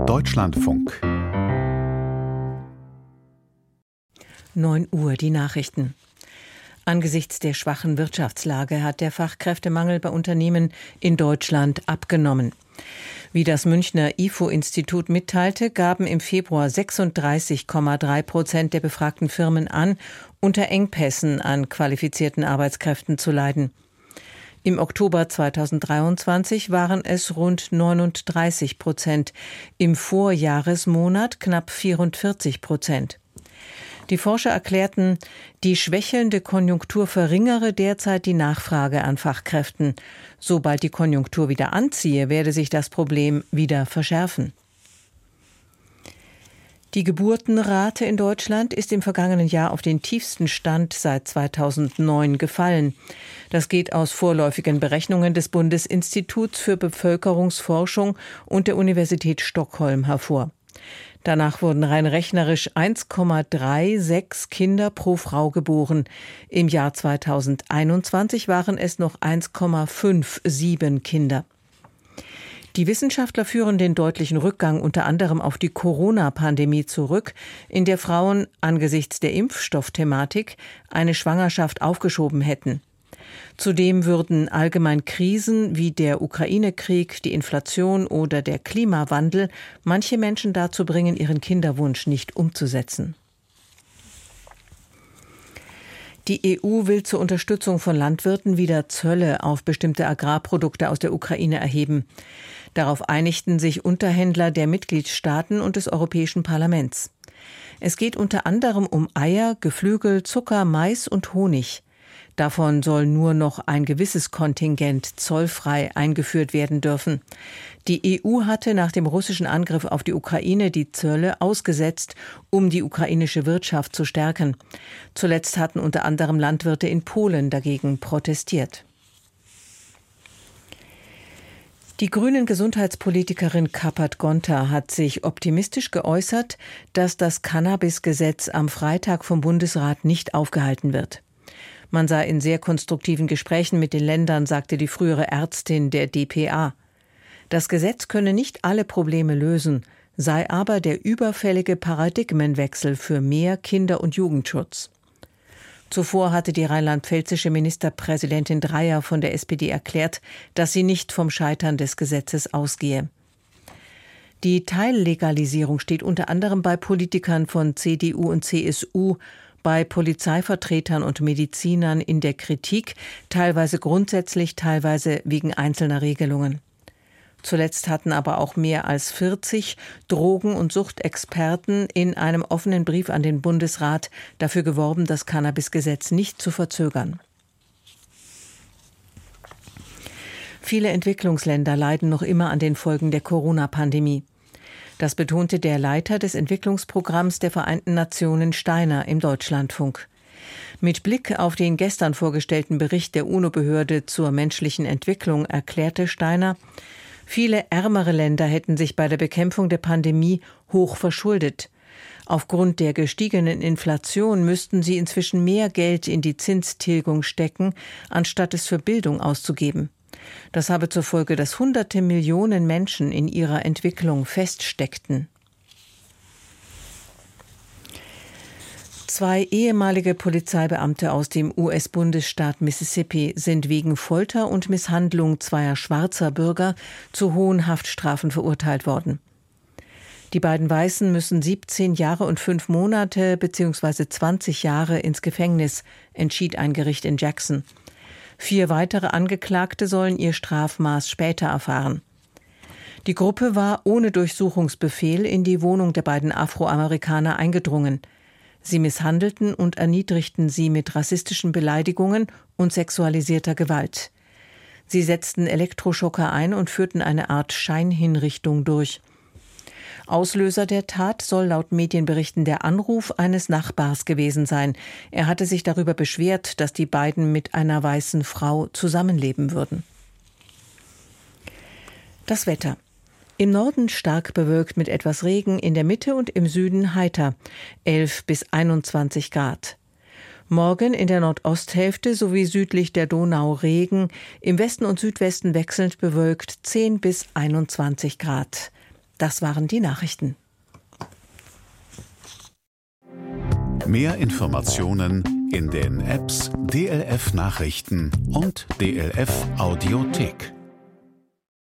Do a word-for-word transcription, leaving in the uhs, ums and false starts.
Deutschlandfunk. neun Uhr, die Nachrichten. Angesichts der schwachen Wirtschaftslage hat der Fachkräftemangel bei Unternehmen in Deutschland abgenommen. Wie das Münchner I F O-Institut mitteilte, gaben im Februar sechsunddreißig Komma drei Prozent der befragten Firmen an, unter Engpässen an qualifizierten Arbeitskräften zu leiden. Im Oktober zweitausenddreiundzwanzig waren es rund neununddreißig Prozent, im Vorjahresmonat knapp vierundvierzig Prozent. Die Forscher erklärten, die schwächelnde Konjunktur verringere derzeit die Nachfrage an Fachkräften. Sobald die Konjunktur wieder anziehe, werde sich das Problem wieder verschärfen. Die Geburtenrate in Deutschland ist im vergangenen Jahr auf den tiefsten Stand seit zweitausendneun gefallen. Das geht aus vorläufigen Berechnungen des Bundesinstituts für Bevölkerungsforschung und der Universität Stockholm hervor. Danach wurden rein rechnerisch eins Komma sechsunddreißig Kinder pro Frau geboren. Im Jahr zweitausendeinundzwanzig waren es noch eins Komma siebenundfünfzig Kinder. Die Wissenschaftler führen den deutlichen Rückgang unter anderem auf die Corona-Pandemie zurück, in der Frauen angesichts der Impfstoffthematik eine Schwangerschaft aufgeschoben hätten. Zudem würden allgemein Krisen wie der Ukraine-Krieg, die Inflation oder der Klimawandel manche Menschen dazu bringen, ihren Kinderwunsch nicht umzusetzen. Die E U will zur Unterstützung von Landwirten wieder Zölle auf bestimmte Agrarprodukte aus der Ukraine erheben. Darauf einigten sich Unterhändler der Mitgliedstaaten und des Europäischen Parlaments. Es geht unter anderem um Eier, Geflügel, Zucker, Mais und Honig. Davon soll nur noch ein gewisses Kontingent zollfrei eingeführt werden dürfen. Die E U hatte nach dem russischen Angriff auf die Ukraine die Zölle ausgesetzt, um die ukrainische Wirtschaft zu stärken. Zuletzt hatten unter anderem Landwirte in Polen dagegen protestiert. Die grünen Gesundheitspolitikerin Kappert-Gonter hat sich optimistisch geäußert, dass das Cannabis-Gesetz am Freitag vom Bundesrat nicht aufgehalten wird. Man sei in sehr konstruktiven Gesprächen mit den Ländern, sagte die frühere Ärztin der D P A. Das Gesetz könne nicht alle Probleme lösen, sei aber der überfällige Paradigmenwechsel für mehr Kinder- und Jugendschutz. Zuvor hatte die rheinland-pfälzische Ministerpräsidentin Dreyer von der S P D erklärt, dass sie nicht vom Scheitern des Gesetzes ausgehe. Die Teillegalisierung steht unter anderem bei Politikern von C D U und C S U, bei Polizeivertretern und Medizinern in der Kritik, teilweise grundsätzlich, teilweise wegen einzelner Regelungen. Zuletzt hatten aber auch mehr als vierzig Drogen- und Suchtexperten in einem offenen Brief an den Bundesrat dafür geworben, das Cannabis-Gesetz nicht zu verzögern. Viele Entwicklungsländer leiden noch immer an den Folgen der Corona-Pandemie. Das betonte der Leiter des Entwicklungsprogramms der Vereinten Nationen Steiner im Deutschlandfunk. Mit Blick auf den gestern vorgestellten Bericht der UNO-Behörde zur menschlichen Entwicklung erklärte Steiner, viele ärmere Länder hätten sich bei der Bekämpfung der Pandemie hoch verschuldet. Aufgrund der gestiegenen Inflation müssten sie inzwischen mehr Geld in die Zinstilgung stecken, anstatt es für Bildung auszugeben. Das habe zur Folge, dass hunderte Millionen Menschen in ihrer Entwicklung feststeckten. Zwei ehemalige Polizeibeamte aus dem U S-Bundesstaat Mississippi sind wegen Folter und Misshandlung zweier schwarzer Bürger zu hohen Haftstrafen verurteilt worden. Die beiden Weißen müssen siebzehn Jahre und fünf Monate bzw. zwanzig Jahre ins Gefängnis, entschied ein Gericht in Jackson. Vier weitere Angeklagte sollen ihr Strafmaß später erfahren. Die Gruppe war ohne Durchsuchungsbefehl in die Wohnung der beiden Afroamerikaner eingedrungen. Sie misshandelten und erniedrigten sie mit rassistischen Beleidigungen und sexualisierter Gewalt. Sie setzten Elektroschocker ein und führten eine Art Scheinhinrichtung durch. Auslöser der Tat soll laut Medienberichten der Anruf eines Nachbars gewesen sein. Er hatte sich darüber beschwert, dass die beiden mit einer weißen Frau zusammenleben würden. Das Wetter. Im Norden stark bewölkt mit etwas Regen, in der Mitte und im Süden heiter, elf bis einundzwanzig Grad. Morgen in der Nordosthälfte sowie südlich der Donau Regen, im Westen und Südwesten wechselnd bewölkt zehn bis einundzwanzig Grad. Das waren die Nachrichten. Mehr Informationen in den Apps D L F Nachrichten und D L F Audiothek.